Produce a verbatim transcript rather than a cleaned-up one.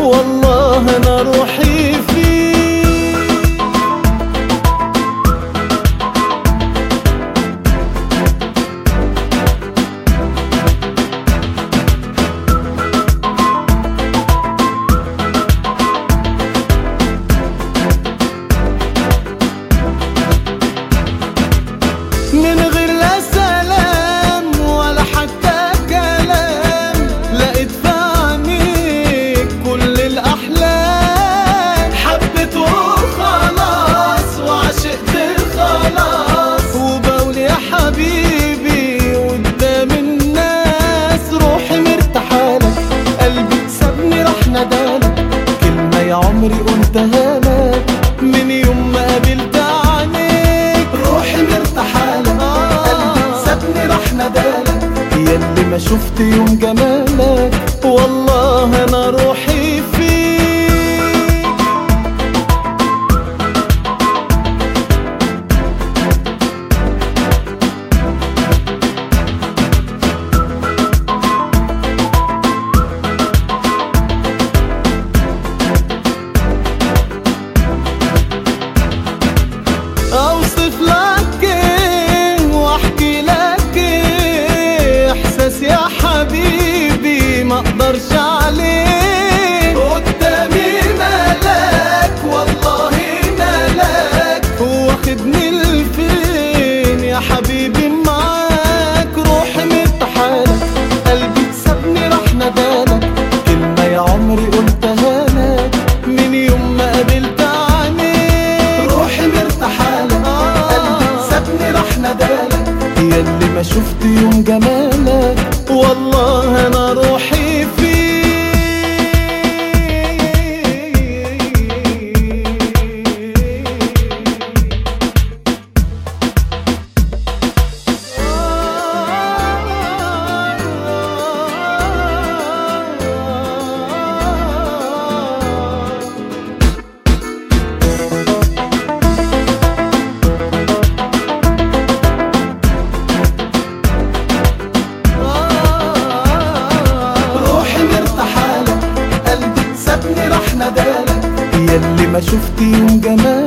والله انا روحي فيك. من غير لا سلام ولا حتى كلام، لقيت في عينيك كل الأحلام. حبيت وخلاص وعشقت خلاص، وبقول يا حبيبي قدام الناس روحي مرتاحالك. قلبي سابني راح ندالك، كلمة يا عمري قلتها لك من يوم ما قابلت عينيك. روحي مرتاحالك، قلبي سابني راح ندالك، ياللي ما شفت يوم جمالك والله انا روحي فيك. اوصف لك ايه واحكي لك ايه، احساس يا حبيبي ما اقدرش عليه. قدامي ملاك والله ملاك، واخدني لفين يا حبيبي معاك. روحي مرتاحالك، قلبي سابني راح ندالك، كلمة يا عمري قلتها لك من يوم ما قابلت عينيك. روحي مرتاحالك، قلبي سابني راح ندالك، ياللي ما شفت يوم جمالك والله انا روحي فيك. ياللي ما شفت يوم جمال